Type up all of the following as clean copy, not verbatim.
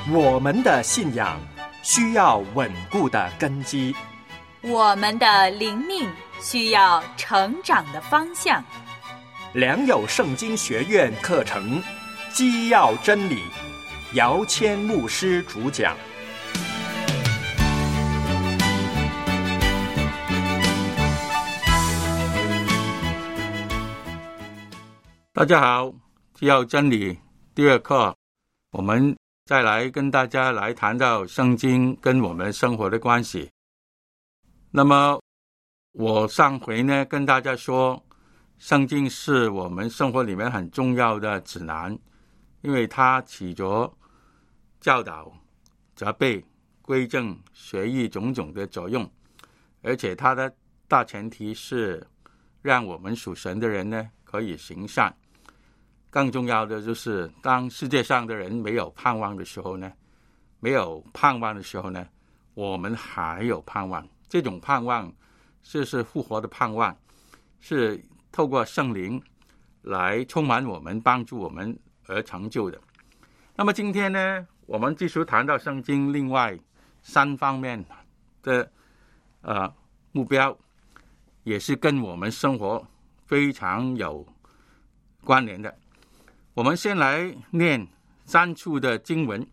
我们的信仰需要稳固的根基， 我们的灵命需要成长的方向。 良友圣经学院课程基要真理，姚谦牧师主讲。 大家好，基要真理第二课，我们再来跟大家来谈到圣经跟我们生活的关系。那么我上回呢跟大家说，圣经是我们生活里面很重要的指南，因为它起着教导、责备、规正、学艺种种的作用，而且它的大前提是让我们属神的人呢可以行善。更重要的就是，当世界上的人没有盼望的时候呢，我们还有盼望。这种盼望是复活的盼望，是透过圣灵来充满我们，帮助我们而成就的。那么今天呢，我们继续谈到圣经另外3方面的目标，也是跟我们生活非常有关联的。我们先来念3处的经文。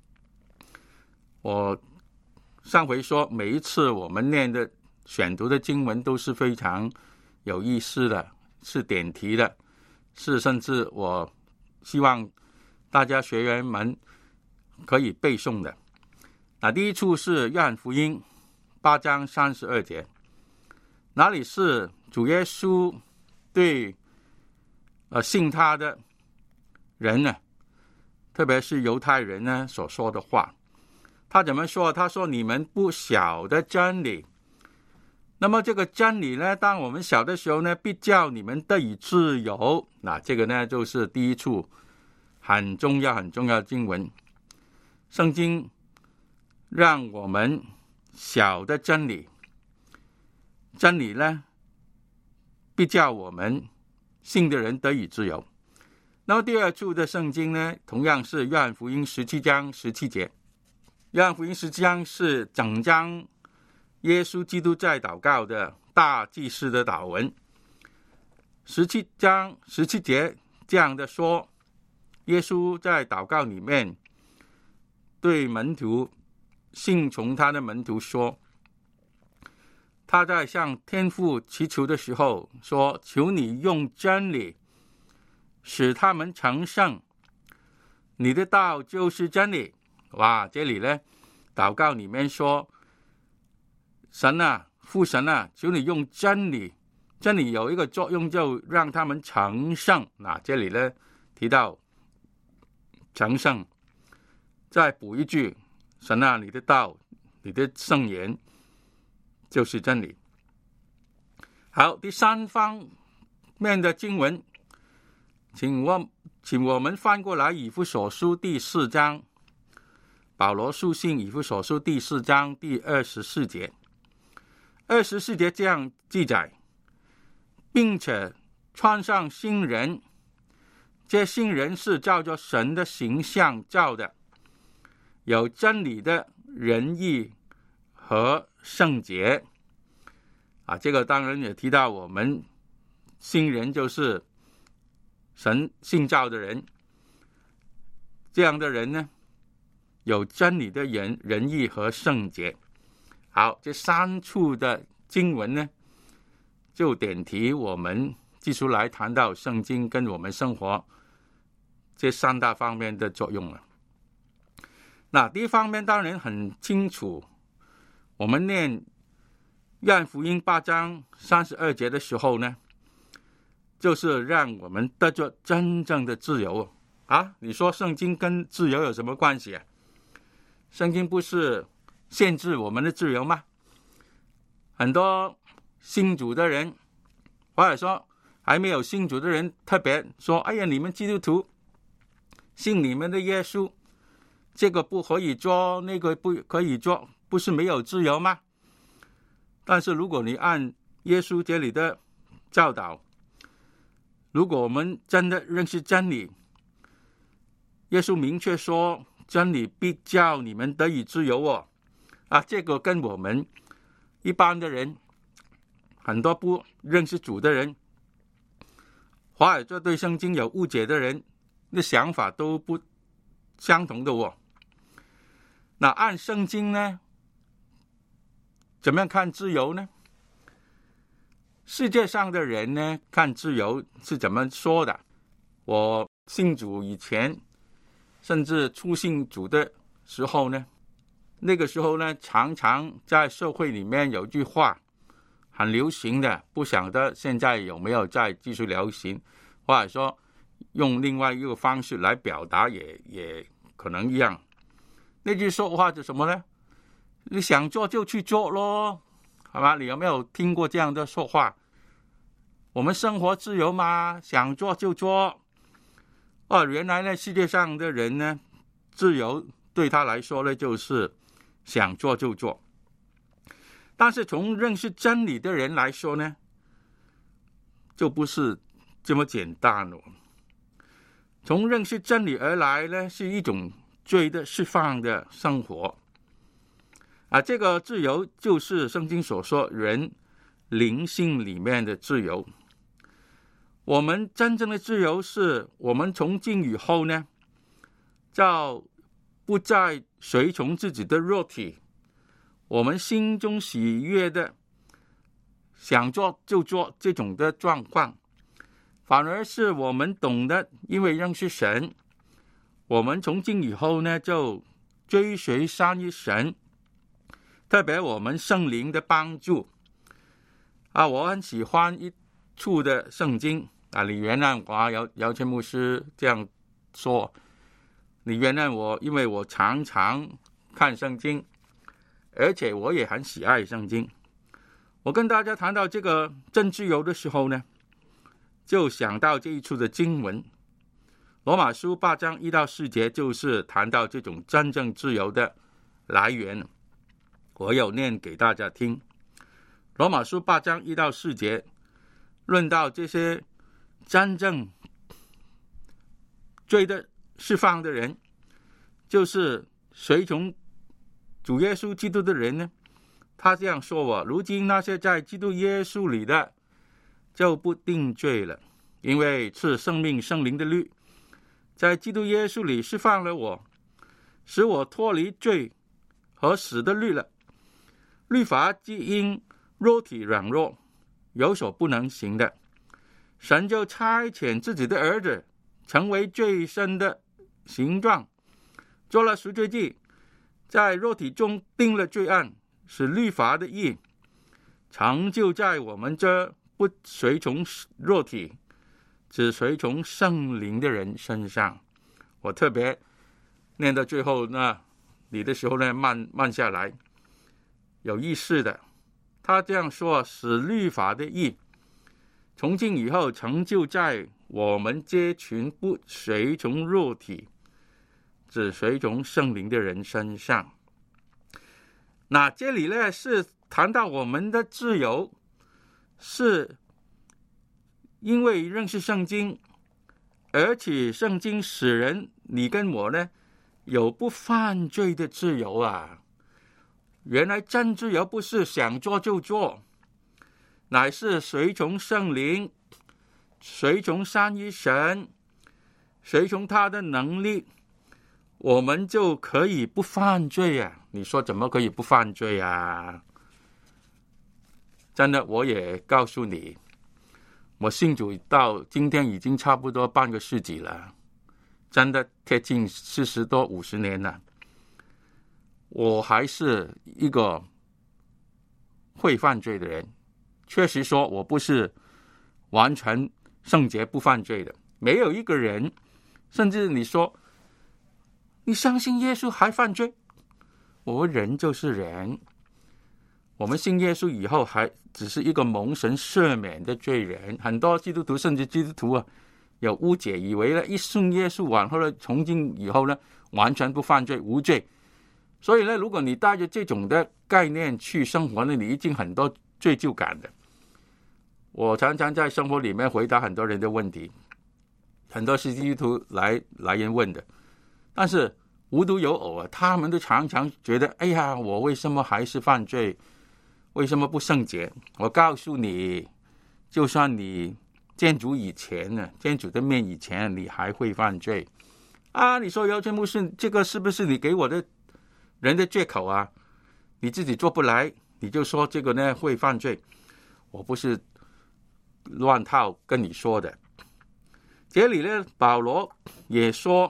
我上回说，每一次我们念的选读的经文都是非常有意思的，是点题的，是甚至我希望大家学员们可以背诵的。那第一处是约翰福音8章32节，哪里是主耶稣对信他的人呢，特别是犹太人呢所说的话。他怎么说？他说：你们不晓得真理。那么这个真理呢，当我们晓的时候呢，必叫你们得以自由。那这个呢，就是第一处很重要的经文。圣经让我们晓得真理，真理呢必叫我们信的人得以自由。那么第二处的圣经呢，同样是约翰福音17章17节。约翰福音17章是整章耶稣基督在祷告的大祭司的祷文。17章17节这样的说，耶稣在祷告里面对门徒，信从他的门徒说，他在向天父祈求的时候说，求你用真理使他们成圣，你的道就是真理。哇，这里呢祷告里面说，神啊，父神啊，求你用真理，真理有一个作用，就让他们成圣。那这里呢提到成圣，再补一句，神啊，你的道，你的圣言就是真理。好，第3方面的经文，请我们翻过来以弗所书第4章，保罗书信以弗所书第4章第24节。24节这样记载，并且穿上新人，这新人是照着神的形象造的，有真理的仁义和圣洁。这个当然也提到我们新人就是神新造的人，这样的人呢，有真理的仁义和圣洁。好，这3处的经文呢，就点题我们继续来谈到圣经跟我们生活这3大方面的作用了。那第一方面当然很清楚，我们念约翰福音8章32节的时候呢，就是让我们得着真正的自由你说圣经跟自由有什么关系啊？圣经不是限制我们的自由吗？很多信主的人，或者说还没有信主的人，特别说，哎呀，你们基督徒信你们的耶稣，这个不可以做，那个不可以做，不是没有自由吗？但是如果你按耶稣这里的教导，如果我们真的认识真理，耶稣明确说真理必叫你们得以自由哦。这个跟我们一般的人，很多不认识主的人，或者对圣经有误解的人的想法都不相同的哦。那按圣经呢，怎么样看自由呢？世界上的人呢，看自由是怎么说的？我信主以前，甚至初信主的时候呢，那个时候呢，常常在社会里面有句话很流行的，不晓得现在有没有再继续流行，或者说用另外一个方式来表达也可能一样。那句说话是什么呢？你想做就去做咯，好吧？你有没有听过这样的说话？我们生活自由嘛，想做就做。原来呢，世界上的人呢，自由对他来说呢，就是想做就做。但是从认识真理的人来说呢，就不是这么简单了。从认识真理而来呢，是一种罪的释放的生活。这个自由就是圣经所说人灵性里面的自由。我们真正的自由是我们从今以后呢，就不再随从自己的肉体，我们心中喜悦的想做就做这种的状况，反而是我们懂得，因为认识神，我们从今以后呢，就追随三一神，特别我们圣灵的帮助。我很喜欢一处的圣经你原谅我，姚谦牧师这样说，你原谅我，因为我常常看圣经，而且我也很喜爱圣经。我跟大家谈到这个真自由的时候呢，就想到这一处的经文，罗马书8章1到4节，就是谈到这种真正自由的来源。我有念给大家听。罗马书8章1到4节论到这些真正罪的释放的人，就是随从主耶稣基督的人呢，他这样说如今那些在基督耶稣里的就不定罪了，因为赐生命圣灵的律在基督耶稣里释放了我，使我脱离罪和死的律了。律法既因肉体软弱有所不能行的，神就差遣自己的儿子成为罪身的形状，做了赎罪祭，在肉体中定了罪案，使律法的义成就在我们这不随从肉体只随从圣灵的人身上。我特别念到最后呢，你的时候呢，慢下来，有意思的。他这样说，使律法的义从今以后成就在我们这群不随从肉体只随从圣灵的人身上。那这里呢，是谈到我们的自由是因为认识圣经，而且圣经使人你跟我呢有不犯罪的自由原来真自由不是想做就做，乃是随从圣灵，随从三一神，随从他的能力，我们就可以不犯罪你说怎么可以不犯罪真的，我也告诉你，我信主到今天已经差不多半个世纪了，真的贴近40多50年了，我还是一个会犯罪的人。确实说我不是完全圣洁不犯罪的，没有一个人，甚至你说你相信耶稣还犯罪，我们人就是人，我们信耶稣以后还只是一个蒙神赦免的罪人。很多基督徒甚至基督徒有误解，以为一信耶稣完后从今以后呢完全不犯罪无罪。所以呢，如果你带着这种的概念去生活呢，你一定很多罪疚感的。我常常在生活里面回答很多人的问题，很多是基督徒来人问的，但是无独有偶啊，他们都常常觉得，哎呀，我为什么还是犯罪？为什么不圣洁？我告诉你，就算你见主以前呢，见主的面以前，你还会犯罪啊！你说姚谦牧师，这个是不是你给我的人的借口啊？你自己做不来，你就说这个呢会犯罪？我不是乱套跟你说的。这里呢，保罗也说，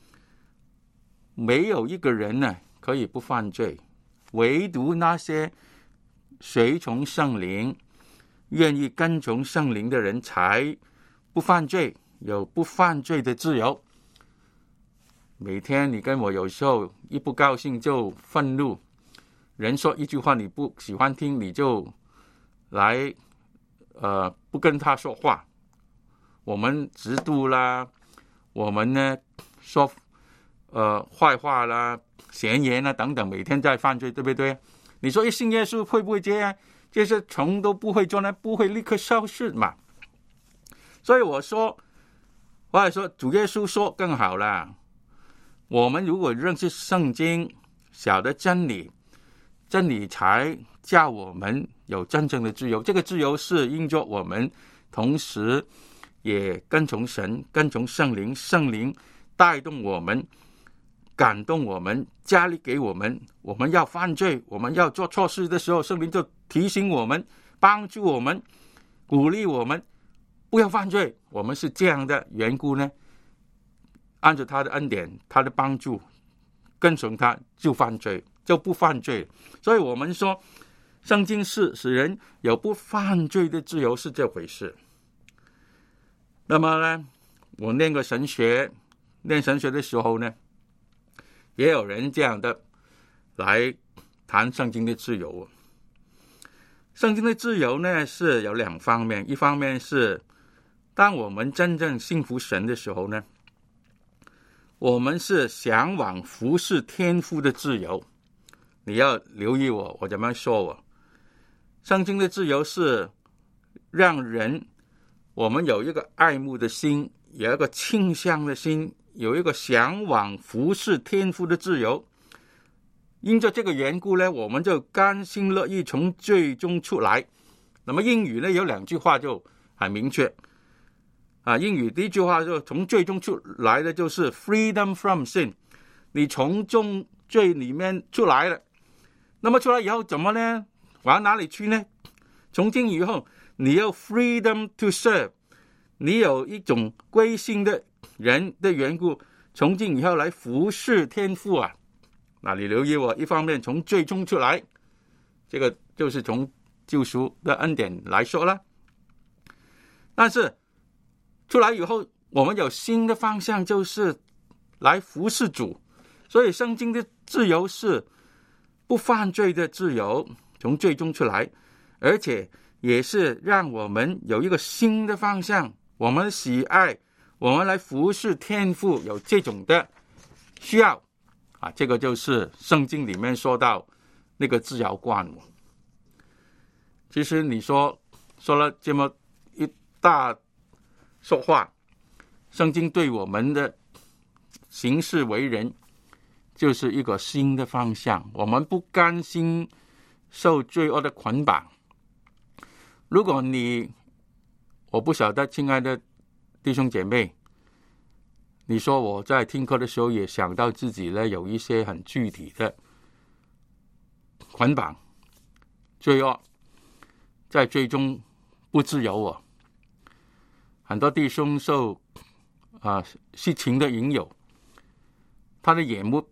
没有一个人呢可以不犯罪，唯独那些随从圣灵、愿意跟从圣灵的人才不犯罪，有不犯罪的自由。每天你跟我有时候一不高兴就愤怒，人说一句话你不喜欢听，你就来不跟他说话。我们嫉妒啦，我们呢说坏话啦、闲言啦等等，每天在犯罪，对不对？你说一信耶稣会不会这样？这些虫都不会做呢，不会立刻消失嘛。所以我还说主耶稣说更好啦。我们如果认识圣经，晓得真理，真理才叫我们有真正的自由。这个自由是因着我们同时也跟从神，跟从圣灵，圣灵带动我们，感动我们，加力给我们。我们要犯罪，我们要做错事的时候，圣灵就提醒我们，帮助我们，鼓励我们不要犯罪。我们是这样的缘故呢，按照他的恩典，他的帮助，跟从他就犯罪，就不犯罪。所以我们说圣经是使人有不犯罪的自由，是这回事。那么呢，我念神学的时候呢，也有人这样的来谈圣经的自由。圣经的自由呢是有两方面，一方面是当我们真正信服神的时候呢，我们是向往服侍天父的自由。你要留意我怎么说圣经的自由是让人我们有一个爱慕的心，有一个倾向的心，有一个向往服侍天父的自由。因着这个缘故呢，我们就甘心乐意从罪中出来。那么英语呢有两句话就很明确英语第一句话就从罪中出来的就是 freedom from sin， 你从罪里面出来了。那么出来以后怎么呢？往哪里去呢？从今以后你有 freedom to serve， 你有一种归信的人的缘故，从今以后来服侍天父啊。那你留意我，一方面从罪中出来，这个就是从救赎的恩典来说了。但是出来以后，我们有新的方向，就是来服侍主。所以圣经的自由是不犯罪的自由，从罪中出来，而且也是让我们有一个新的方向，我们喜爱，我们来服侍天父，有这种的需要这个就是圣经里面说到那个自由观。其实你说了这么一大说话，圣经对我们的行事为人就是一个新的方向。我们不甘心受罪恶的捆绑。如果我不晓得，亲爱的弟兄姐妹，你说我在听课的时候也想到自己呢有一些很具体的捆绑罪恶，在罪中不自由很多弟兄受色情的引诱，他的眼目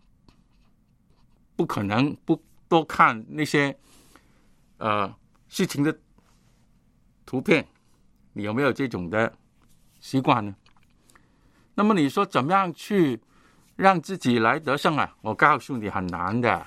不可能不多看那些色情的图片。你有没有这种的习惯呢？那么你说怎么样去让自己来得胜我告诉你很难的。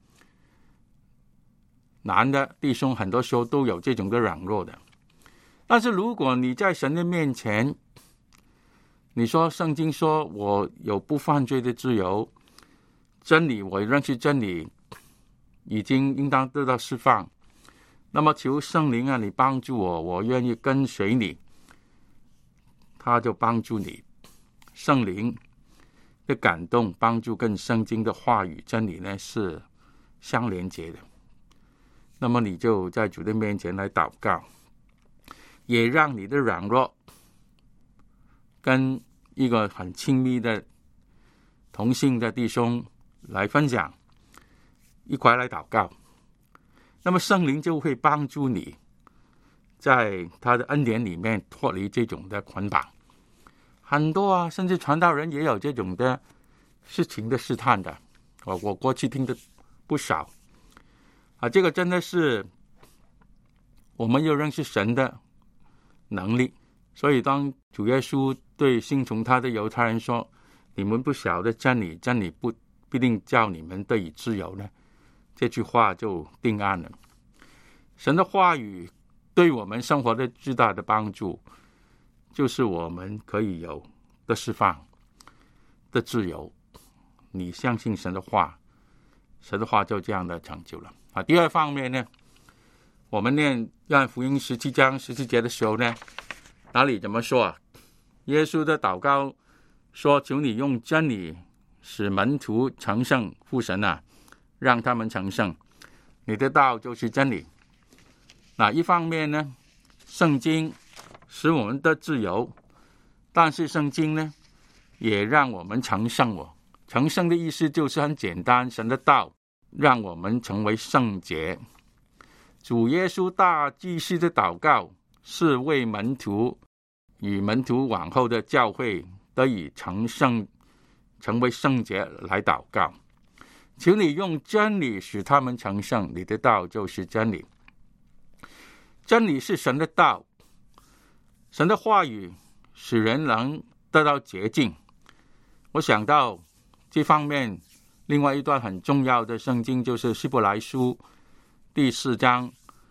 男的弟兄很多时候都有这种的软弱的。但是如果你在神的面前，你说圣经说我有不犯罪的自由，真理我认识真理已经应当得到释放，那么求圣灵你帮助我，我愿意跟随你，他就帮助你。圣灵的感动帮助跟圣经的话语真理呢是相连接的。那么你就在主的面前来祷告，也让你的软弱跟一个很亲密的同性的弟兄来分享，一块来祷告。那么圣灵就会帮助你在他的恩典里面脱离这种的捆绑。很多啊，甚至传道人也有这种的事情的试探的，我过去听的不少啊。这个真的是我们要认识神的能力。所以当主耶稣对信从他的犹太人说，你们不晓得真理，真理不必定叫你们得以自由呢，这句话就定案了。神的话语对我们生活的最大的帮助，就是我们可以有的释放的自由。你相信神的话，神的话就这样的成就了啊。第二方面呢，我们念约翰福音17章17节的时候呢，哪里怎么说啊？耶稣的祷告说，求你用真理使门徒成圣，父神啊，让他们成圣，你的道就是真理。那一方面呢，圣经使我们的自由，但是圣经呢也让我们成圣。成圣的意思就是很简单，神的道让我们成为圣洁。主耶稣大祭司的祷告是为门徒与门徒往后的教会得以成圣，成为圣洁来祷告。求你用真理使他们成圣，你的道就是真理。真理是神的道，神的话语使人能得到洁净。我想到这方面另外一段很重要的圣经，就是希伯来书第4章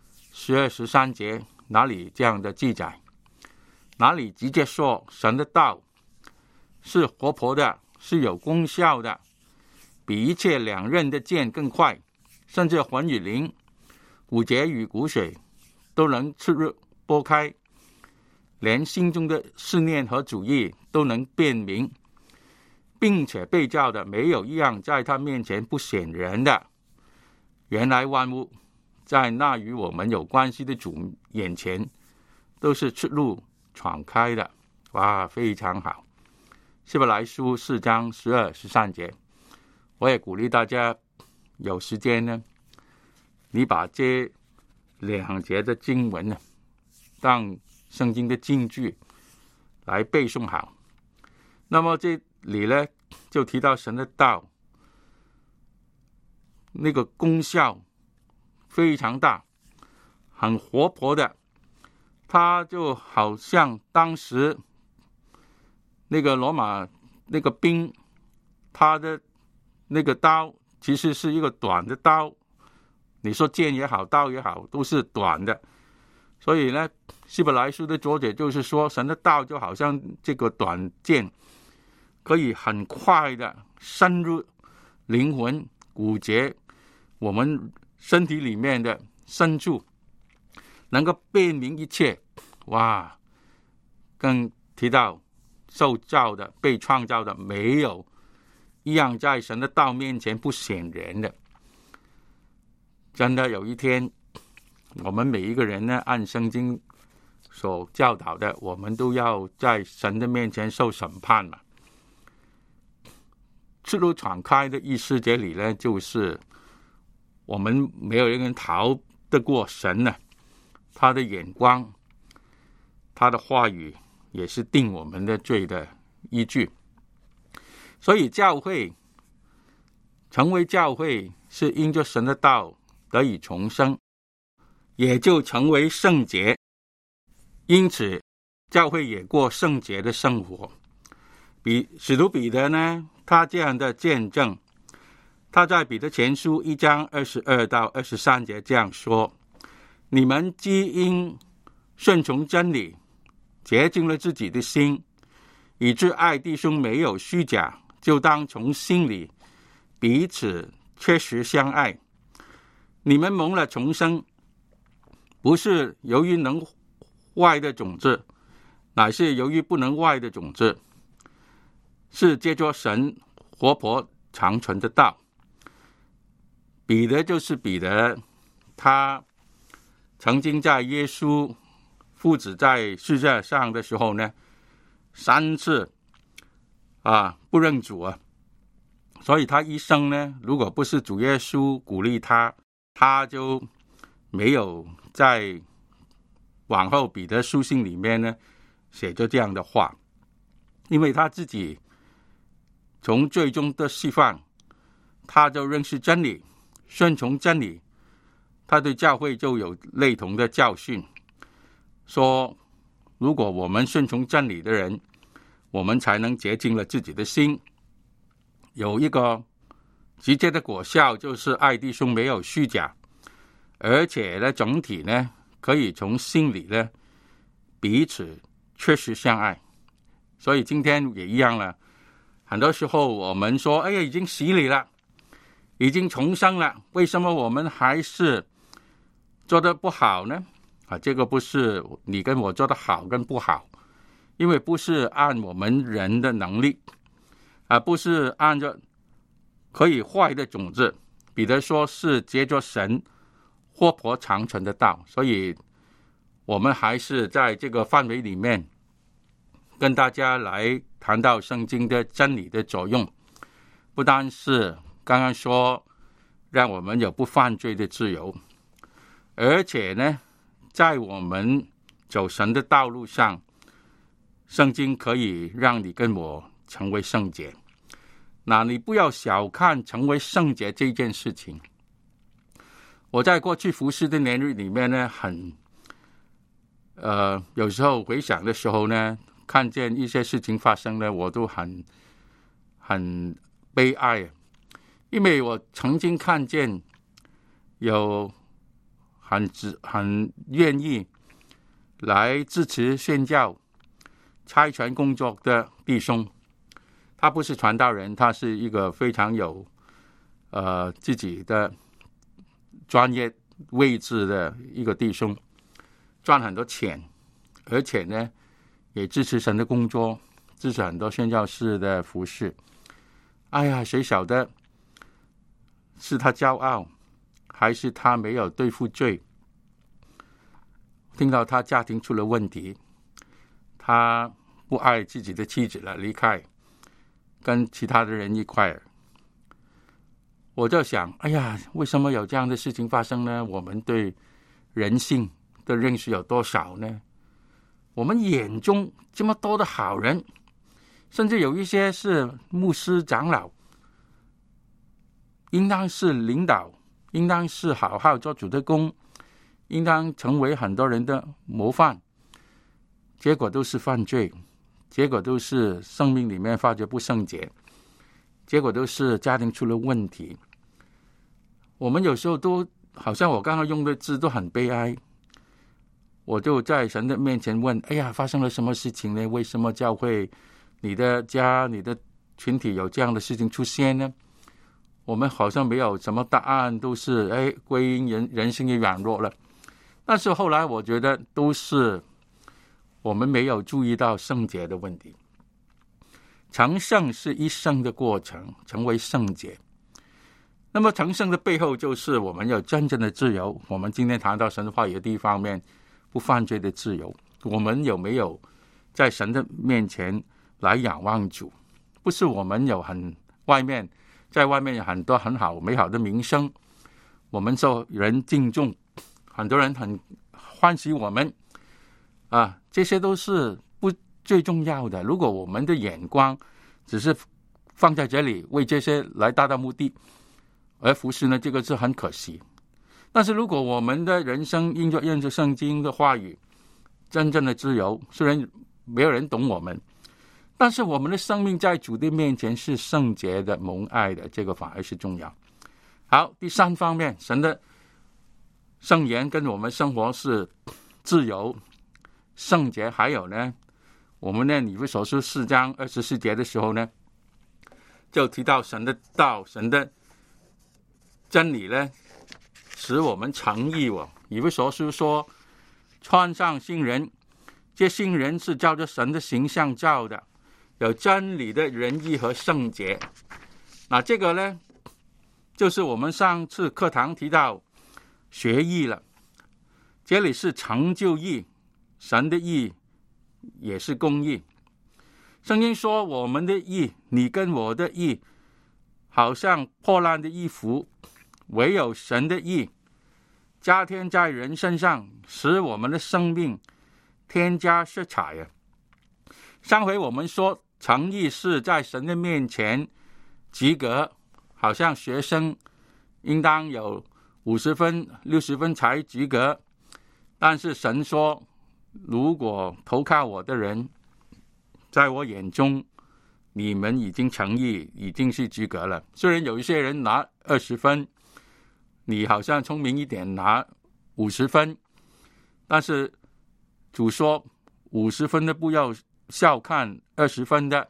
12、13节，哪里这样的记载，哪里直接说神的道是活泼的，是有功效的，比一切两刃的剑更快，甚至魂与灵、骨节与骨髓都能刺入拨开，连心中的思念和主意都能辨明，并且被造的没有一样在他面前不显然的。原来万物在那与我们有关系的主眼前都是出路敞开的。哇，非常好。希伯来书4章12、13节，我也鼓励大家有时间呢，你把这2节的经文呢当圣经的金句来背诵好。那么这里呢就提到神的道那个功效非常大，很活泼的。它就好像当时那个罗马那个兵，他的那个刀其实是一个短的刀，你说剑也好，刀也好，都是短的。所以呢，希伯来书的作者就是说，神的道就好像这个短剑，可以很快的深入灵魂、骨节，我们身体里面的深处，能够辨明一切。哇，更提到受造的、被创造的，没有一样在神的道面前不显然的。真的有一天，我们每一个人呢，按圣经所教导的，我们都要在神的面前受审判嘛。出路敞开的意思，这里呢，就是我们没有人逃得过神呢，他的眼光，他的话语也是定我们的罪的依据。所以教会成为教会，是因着神的道得以重生，也就成为圣洁。因此教会也过圣洁的生活。使徒彼得呢，他这样的见证，他在彼得前书1章22到23节这样说：你们既因顺从真理，洁净了自己的心，以致爱弟兄没有虚假，就当从心里彼此切实相爱。你们蒙了重生，不是由于能坏的种子，乃是由于不能坏的种子，是借着神活泼长存的道。彼得就是彼得，他曾经在耶稣父子在世界上的时候呢，3次不认主啊，所以他一生呢，如果不是主耶稣鼓励他，他就没有在往后彼得书信里面呢写着这样的话，因为他自己从最终的释放，他就认识真理，顺从真理，他对教会就有类同的教训，说如果我们顺从真理的人，我们才能洁净了自己的心。有一个直接的果效，就是爱弟兄没有虚假，而且呢整体呢可以从心里呢彼此确实相爱。所以今天也一样了，很多时候我们说哎呀已经洗礼了，已经重生了，为什么我们还是做得不好呢？这个不是你跟我做得好跟不好，因为不是按我们人的能力不是按照可以坏的种子，彼得说是接着神活泼长存的道。所以我们还是在这个范围里面跟大家来谈到圣经的真理的作用，不单是刚刚说让我们有不犯罪的自由，而且呢在我们走神的道路上，圣经可以让你跟我成为圣洁。那你不要小看成为圣洁这件事情。我在过去服侍的年日里面呢，有时候回想的时候呢，看见一些事情发生呢，我都很悲哀，因为我曾经看见有很愿意来支持宣教差传工作的弟兄，他不是传道人，他是一个非常有自己的专业位置的一个弟兄，赚很多钱，而且呢也支持神的工作，支持很多宣教士的服事。哎呀，谁晓得是他骄傲，还是他没有对付罪？听到他家庭出了问题，他不爱自己的妻子了，离开，跟其他的人一块，我就想，哎呀，为什么有这样的事情发生呢？我们对人性的认识有多少呢？我们眼中这么多的好人，甚至有一些是牧师长老，应当是领导，应当是好好做主的工，应当成为很多人的模范，结果都是犯罪，结果都是生命里面发觉不圣洁，结果都是家庭出了问题。我们有时候都好像我刚刚用的字都很悲哀，我就在神的面前问，哎呀，发生了什么事情呢？为什么教会你的家你的群体有这样的事情出现呢？我们好像没有什么答案，都是归因人性的软弱了。但是后来我觉得都是我们没有注意到圣洁的问题。成圣是一生的过程，成为圣洁。那么成圣的背后就是我们有真正的自由。我们今天谈到神的话语的第一方面，不犯罪的自由，我们有没有在神的面前来仰望主？不是我们有在外面有很多很好美好的名声，我们受人敬重，很多人很欢喜我们这些都是不最重要的。如果我们的眼光只是放在这里，为这些来达到目的而服侍呢，这个是很可惜。但是如果我们的人生因着认识圣经的话语，真正的自由，虽然没有人懂我们，但是我们的生命在主的面前是圣洁的蒙爱的，这个反而是重要。好，第三方面，神的圣言跟我们生活是自由圣洁。还有呢，我们呢以弗所书4章24节的时候呢，就提到神的道，神的真理呢使我们成义。以弗所书说，穿上新人，这新人是照着神的形象造的，有真理的仁义和圣洁。 那这个呢，就是我们上次课堂提到学义了。这里是成就义，神的义也是公义。圣经说我们的义，你跟我的义好像破烂的衣服，唯有神的义加添在人身上，使我们的生命添加色彩啊。上回我们说成义是在神的面前及格，好像学生应当有50分60分才及格，但是神说如果投靠我的人，在我眼中你们已经成义，已经是及格了。虽然有一些人拿20分，你好像聪明一点拿50分，但是主说50分的不要笑看20分的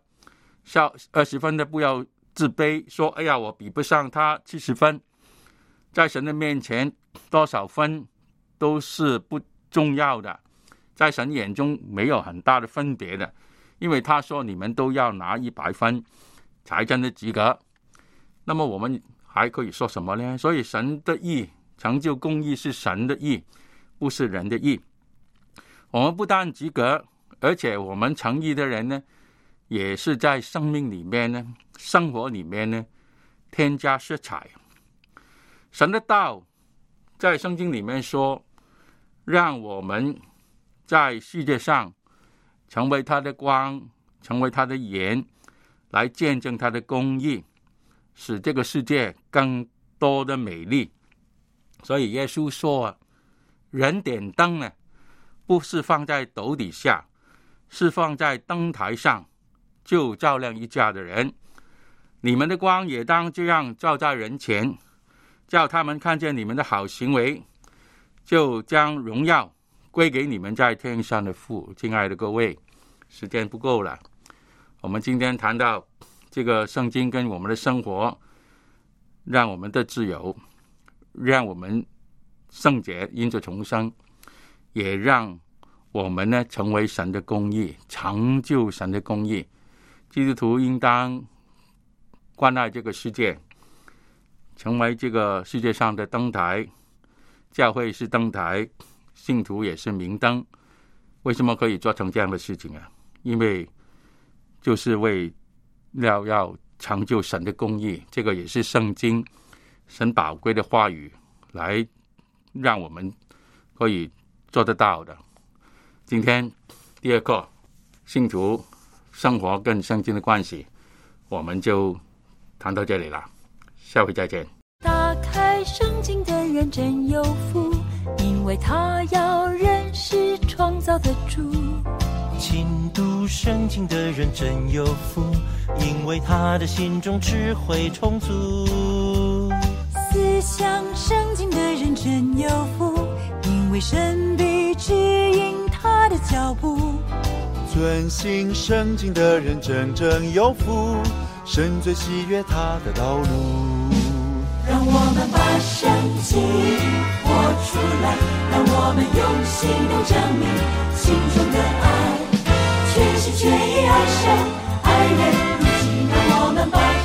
，20分的不要自卑，说哎呀我比不上他70分。在神的面前多少分都是不重要的，在神眼中没有很大的分别的，因为他说你们都要拿100分才真的及格。那么我们还可以说什么呢？所以神的义，成就公义是神的义，不是人的义。我们不但及格，而且我们成义的人呢，也是在生命里面呢，生活里面呢，添加色彩。神的道在圣经里面说，让我们在世界上成为他的光，成为他的盐，来见证他的公义，使这个世界更多的美丽。所以耶稣说人点灯呢，不是放在斗底下，是放在灯台上，就照亮一家的人。你们的光也当这样照在人前，叫他们看见你们的好行为，就将荣耀归给你们在天上的父。亲爱的各位，时间不够了，我们今天谈到这个圣经跟我们的生活，让我们的自由，让我们圣洁因着重生，也让我们呢成为神的公义，成就神的公义。基督徒应当关爱这个世界，成为这个世界上的灯台。教会是灯台，信徒也是明灯。为什么可以做成这样的事情啊？因为就是为了要成就神的公义，这个也是圣经神宝贵的话语，来让我们可以做得到的。今天第二课，信徒生活跟圣经的关系，我们就谈到这里了，下回再见。 打开圣经的人真有福，因为他要认识创造的主。 勤读圣经的人真有福，因为他的心中智慧充足。 思想圣经的人真有福，因为神必指引他的脚步。 遵行圣经的人真正有福，神最喜悦他的道路。 让我们把圣经活出来，让我们用行动证明心中的爱，全心全意爱神爱人如己。让我们把